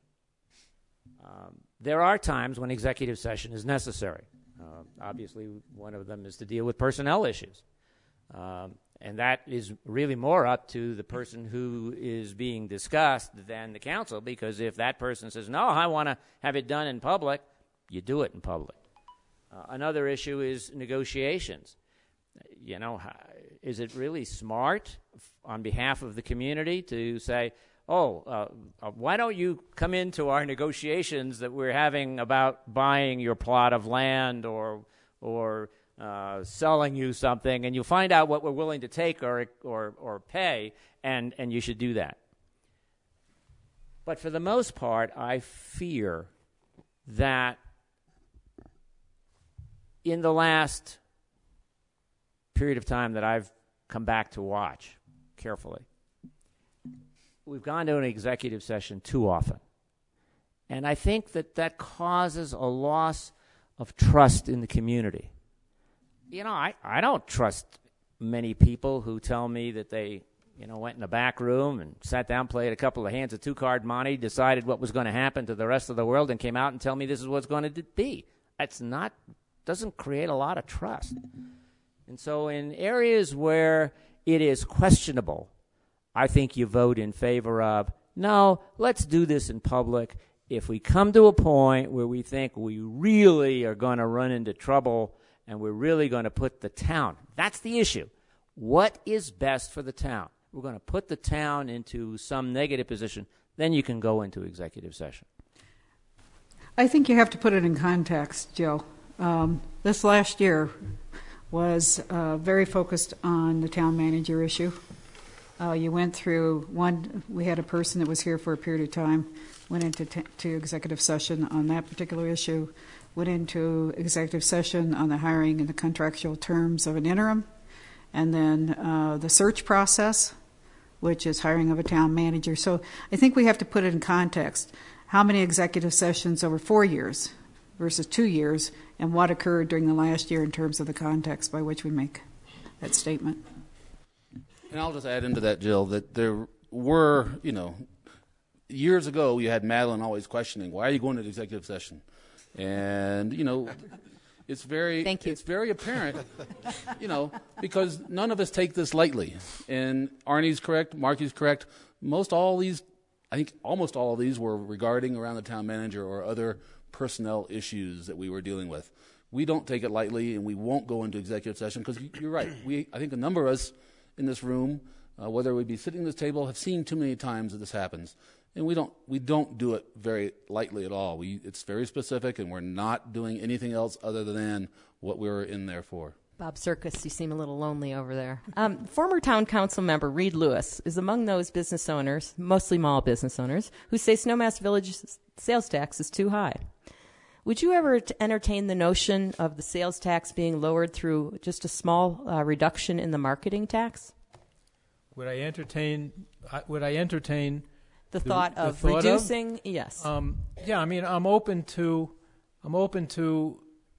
Um, there are times when executive session is necessary. Uh, obviously, one of them is to deal with personnel issues. Um, and that is really more up to the person who is being discussed than the council, because if that person says, no, I want to have it done in public, you do it in public. Uh, another issue is negotiations. You know, is it really smart f- on behalf of the community to say, oh, uh, uh, why don't you come into our negotiations that we're having about buying your plot of land or or uh, selling you something, and you'll find out what we're willing to take or or or pay, and, and you should do that. But for the most part, I fear that in the last period of time that I've come back to watch carefully, we've gone to an executive session too often. And I think that that causes a loss of trust in the community. You know, I, I don't trust many people who tell me that they, you know, went in the back room and sat down, played a couple of hands of two-card monte, decided what was going to happen to the rest of the world, and came out and tell me this is what's going to be. That's not, doesn't create a lot of trust. And so in areas where it is questionable, I think you vote in favor of, no, let's do this in public. If we come to a point where we think we really are going to run into trouble and we're really going to put the town, that's the issue. What is best for the town? We're going to put the town into some negative position, then you can go into executive session. I think you have to put it in context, Joe. Um, this last year was uh, very focused on the town manager issue. Uh, you went through one, we had a person that was here for a period of time, went into t- to executive session on that particular issue, went into executive session on the hiring and the contractual terms of an interim, and then uh, the search process, which is hiring of a town manager. So I think we have to put it in context. How many executive sessions over four years versus two years, and what occurred during the last year in terms of the context by which we make that statement. And I'll just add into that, Jill, that there were, you know, years ago you had Madeline always questioning, why are you going to the executive session? And, you know, it's very Thank you. It's very apparent, you know, because none of us take this lightly. And Arnie's correct, Marky's correct. Most all these, I think almost all of these were regarding around the town manager or other personnel issues that we were dealing with. We don't take it lightly, and we won't go into executive session because you're right. We, I think a number of us in this room, uh, whether we be sitting at this table, have seen too many times that this happens. And we don't we don't do it very lightly at all. We It's very specific, and we're not doing anything else other than what we were in there for. Bob Circus, you seem a little lonely over there. Um, former town council member Reed Lewis is among those business owners, mostly mall business owners, who say Snowmass Village's sales tax is too high. Would you ever t- entertain the notion of the sales tax being lowered through just a small uh, reduction in the marketing tax? Would I entertain? I would I entertain the, the thought the of thought reducing? Of? Yes. Um, yeah, I mean, I'm open to, I'm open to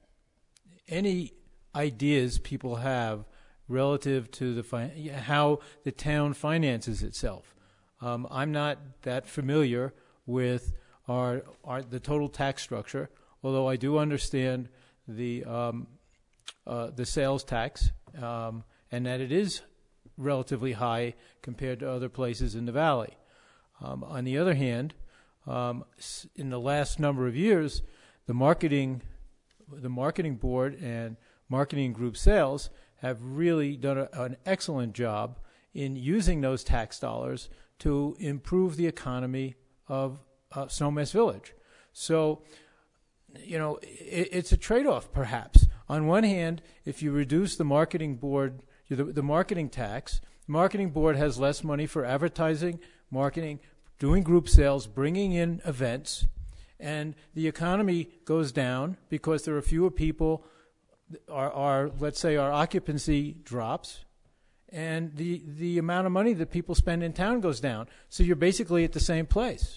any ideas people have relative to the fi- how the town finances itself. Um, I'm not that familiar with our, our the total tax structure, although I do understand the um, uh, the sales tax um, and that it is relatively high compared to other places in the valley. Um, on the other hand, um, in the last number of years, the marketing the marketing board and marketing group sales have really done a, an excellent job in using those tax dollars to improve the economy of uh, Snowmass Village. So, you know, it, it's a trade-off, perhaps. On one hand, if you reduce the marketing board, the, the marketing tax, the marketing board has less money for advertising, marketing, doing group sales, bringing in events, and the economy goes down because there are fewer people. Our, our let's say our occupancy drops, and the the amount of money that people spend in town goes down. So you're basically at the same place.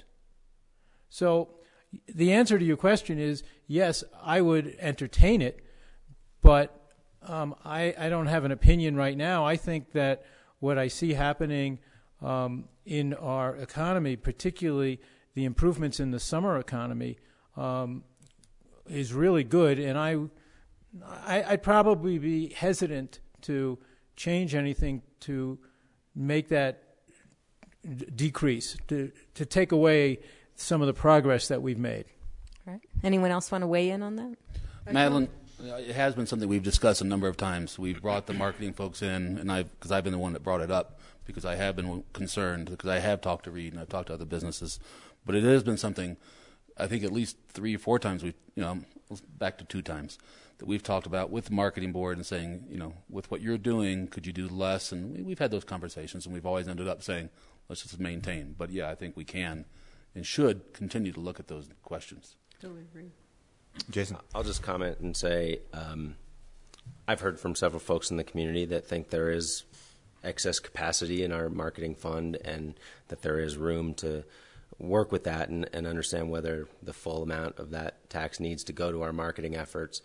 So the answer to your question is yes, I would entertain it, but um, I, I don't have an opinion right now. I think that what I see happening um, in our economy, particularly the improvements in the summer economy, um, is really good, and I, I, I'd probably be hesitant to change anything to make that d- decrease, to to take away some of the progress that we've made. All right. Anyone else want to weigh in on that? Madeline, it has been something we've discussed a number of times. We've brought the marketing folks in, and I, because I've been the one that brought it up, because I have been concerned, because I have talked to Reed and I've talked to other businesses, but it has been something. I think at least three or four times we've, you know, back to two times that we've talked about with the marketing board and saying, you know, with what you're doing, could you do less? And we've had those conversations, and we've always ended up saying, let's just maintain. But yeah, I think we can and should continue to look at those questions. Totally agree. Jason? I'll just comment and say um, I've heard from several folks in the community that think there is excess capacity in our marketing fund and that there is room to work with that and, and understand whether the full amount of that tax needs to go to our marketing efforts.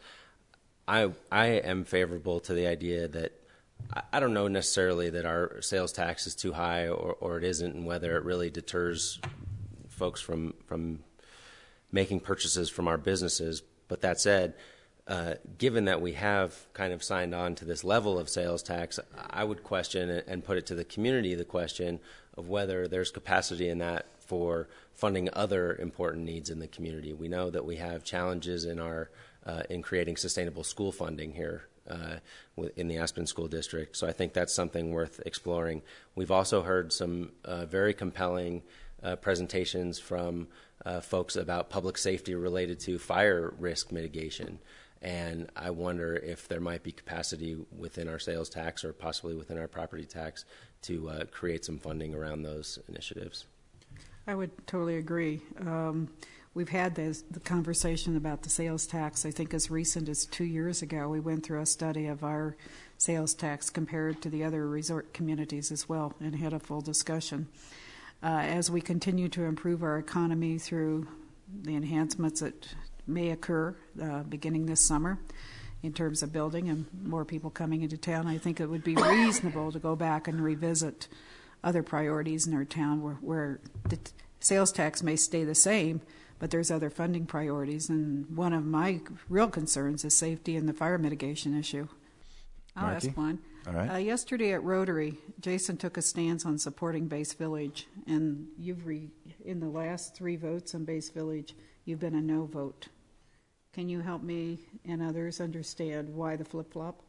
I I am favorable to the idea that I, I don't know necessarily that our sales tax is too high or, or it isn't, and whether it really deters folks from from making purchases from our businesses. But that said, Uh, given that we have kind of signed on to this level of sales tax, I would question and put it to the community the question of whether there's capacity in that for funding other important needs in the community. We know that we have challenges in our uh, in creating sustainable school funding here uh, in the Aspen School District, so I think that's something worth exploring. We've also heard some uh, very compelling uh, presentations from uh, folks about public safety related to fire risk mitigation. And I wonder if there might be capacity within our sales tax or possibly within our property tax to uh, create some funding around those initiatives. I would totally agree. Um, we've had this, the conversation about the sales tax, I think as recent as two years ago. We went through a study of our sales tax compared to the other resort communities as well and had a full discussion. Uh, as we continue to improve our economy through the enhancements that may occur uh, beginning this summer in terms of building and more people coming into town, I think it would be reasonable to go back and revisit other priorities in our town where, where the t- sales tax may stay the same, but there's other funding priorities. And one of my real concerns is safety and the fire mitigation issue. I'll Marky? ask one. All right. Uh, yesterday at Rotary, Jason took a stance on supporting Base Village, and you've re- in the last three votes on Base Village, you've been a no vote. Can you help me and others understand why the flip-flop?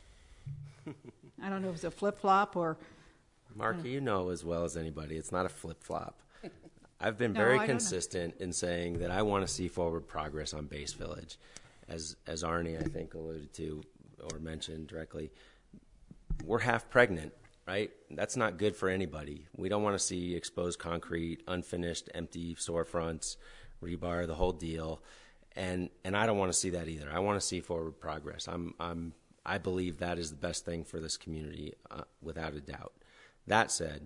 I don't know if it's a flip-flop or... Mark, you know as well as anybody, it's not a flip-flop. I've been No, very I don't know. consistent in saying that I want to see forward progress on Base Village. As, as Arnie, I think, alluded to or mentioned directly, we're half pregnant, right? That's not good for anybody. We don't want to see exposed concrete, unfinished, empty storefronts, rebar, the whole deal. And and I don't want to see that either. I want to see forward progress. I'm I'm I believe that is the best thing for this community, uh, without a doubt. That said,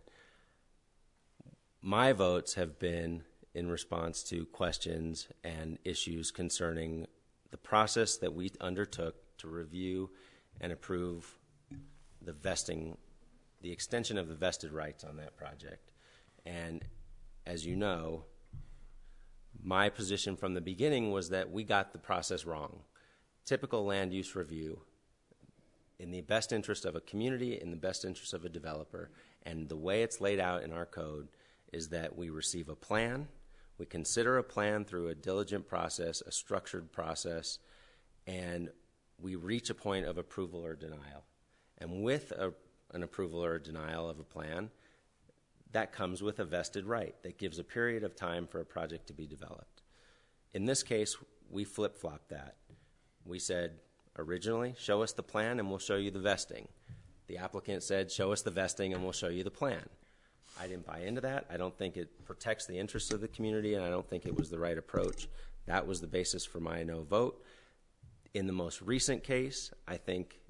my votes have been in response to questions and issues concerning the process that we undertook to review and approve the vesting, the extension of the vested rights on that project. And as you know, my position from the beginning was that we got the process wrong. Typical land use review, in the best interest of a community, in the best interest of a developer, and the way it's laid out in our code is that we receive a plan, we consider a plan through a diligent process, a structured process, and we reach a point of approval or denial. And with a, an approval or a denial of a plan, that comes with a vested right that gives a period of time for a project to be developed. In this case, we flip-flopped that. We said, originally, show us the plan and we'll show you the vesting. The applicant said, show us the vesting and we'll show you the plan. I didn't buy into that. I don't think it protects the interests of the community, and I don't think it was the right approach. That was the basis for my no vote. In the most recent case, I think,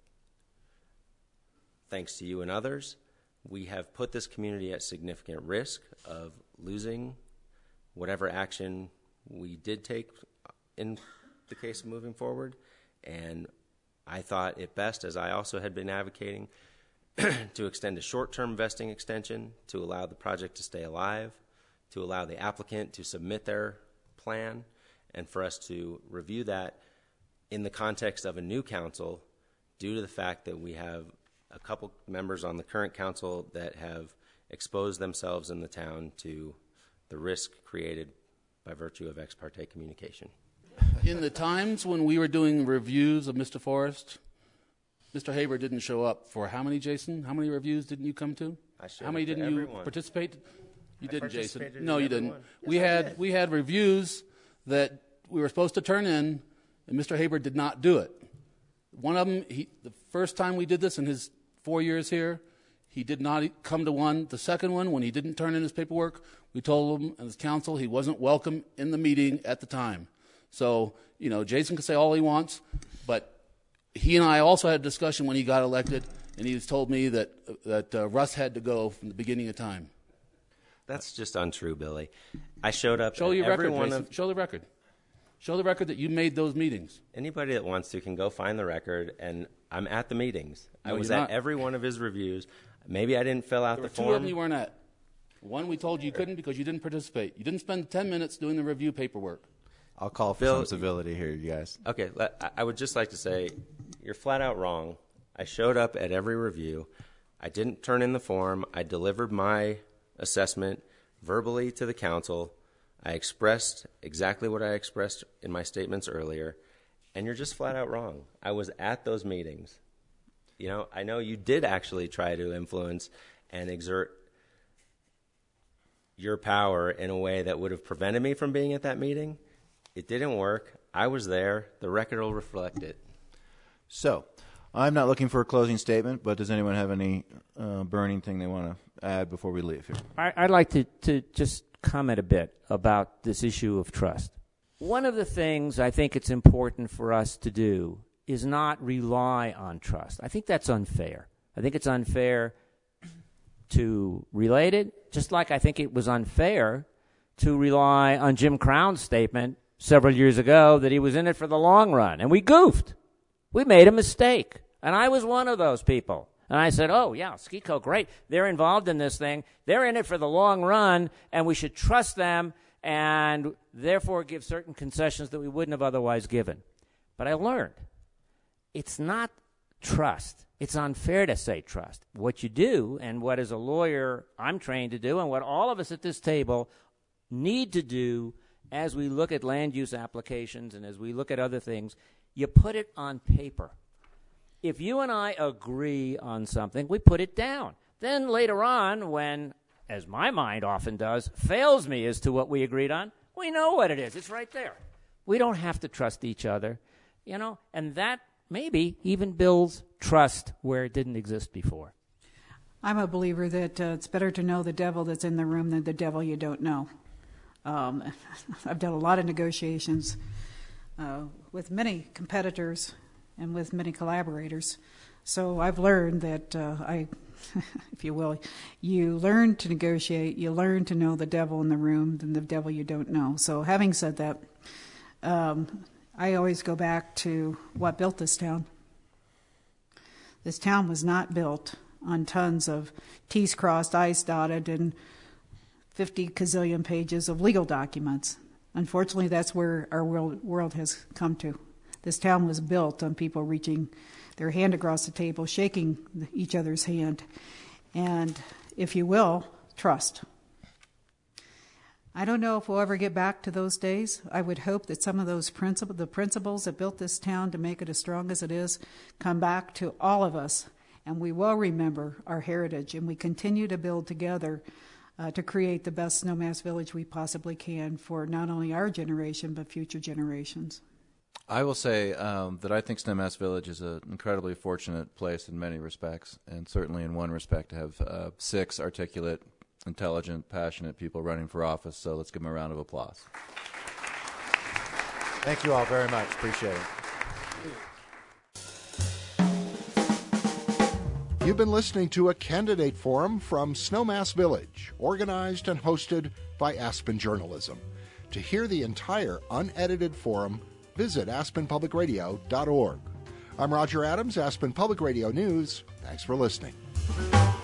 thanks to you and others, we have put this community at significant risk of losing whatever action we did take in the case of moving forward. And I thought it best, as I also had been advocating, to extend a short-term vesting extension to allow the project to stay alive, to allow the applicant to submit their plan, and for us to review that in the context of a new council, due to the fact that we have a couple members on the current council that have exposed themselves in the town to the risk created by virtue of ex parte communication. In the times when we were doing reviews of Mister Forrest, Mister Haber didn't show up for how many, Jason? How many reviews didn't you come to? I showed How many up to didn't you everyone. participate? You I didn't, Jason. participated No, in you every didn't. one. we Yes, I had did. we had reviews that we were supposed to turn in, and Mister Haber did not do it. One of them, he, the first time we did this in his four years here, he did not come to one. The second one, when he didn't turn in his paperwork, we told him and his council he wasn't welcome in the meeting at the time. So, you know, Jason can say all he wants, but he and I also had a discussion when he got elected, and he was told me that that uh, Russ had to go from the beginning of time. That's just untrue, Billy. I showed up. Show at your every record, one Jason. of Show the record. Show the record that you made those meetings. Anybody that wants to can go find the record, and I'm at the meetings. No, I was you're at not. every one of his reviews. Maybe I didn't fill out There were the two form. of them you weren't at. One we told you you couldn't because you didn't participate. You didn't spend ten minutes doing the review paperwork. I'll call for Bill- some civility here, you guys. Okay, let- I- I would just like to say you're flat out wrong. I showed up at every review. I didn't turn in the form. I delivered my assessment verbally to the council. I expressed exactly what I expressed in my statements earlier, and you're just flat out wrong. I was at those meetings. You know, I know you did actually try to influence and exert your power in a way that would have prevented me from being at that meeting. It didn't work. I was there. The record will reflect it. So, I'm not looking for a closing statement, but does anyone have any uh, burning thing they want to add before we leave here? I, I'd like to, to just comment a bit about this issue of trust. One of the things I think it's important for us to do is not rely on trust. I think that's unfair. I think it's unfair to relate it, just like I think it was unfair to rely on Jim Crown's statement several years ago that he was in it for the long run. And we goofed. We made a mistake. And I was one of those people. And I said, oh, yeah, SCECO, great. They're involved in this thing. They're in it for the long run, and we should trust them and therefore give certain concessions that we wouldn't have otherwise given. But I learned it's not trust. It's unfair to say trust. What you do, and what as a lawyer I'm trained to do, and what all of us at this table need to do as we look at land use applications and as we look at other things, you put it on paper. If you and I agree on something, we put it down. Then later on, when, as my mind often does, fails me as to what we agreed on, we know what it is. It's right there. We don't have to trust each other, you know, and that maybe even builds trust where it didn't exist before. I'm a believer that uh, it's better to know the devil that's in the room than the devil you don't know. Um, I've done a lot of negotiations uh, with many competitors and with many collaborators. So I've learned that uh, I, if you will, you learn to negotiate, you learn to know the devil in the room than the devil you don't know. So having said that, um, I always go back to what built this town. This town was not built on tons of T's crossed, I's dotted, and fifty gazillion pages of legal documents. Unfortunately, that's where our world, world has come to. This town was built on people reaching their hand across the table, shaking each other's hand, and, if you will, trust. I don't know if we'll ever get back to those days. I would hope that some of those principles, the principles that built this town to make it as strong as it is, come back to all of us, and we will remember our heritage, and we continue to build together uh, to create the best Snowmass Village we possibly can for not only our generation, but future generations. I will say um, that I think Snowmass Village is an incredibly fortunate place in many respects, and certainly in one respect to have uh, six articulate, intelligent, passionate people running for office. So let's give them a round of applause. Thank you all very much. Appreciate it. You've been listening to a candidate forum from Snowmass Village, organized and hosted by Aspen Journalism. To hear the entire unedited forum, visit aspen public radio dot org. I'm Roger Adams, Aspen Public Radio News. Thanks for listening.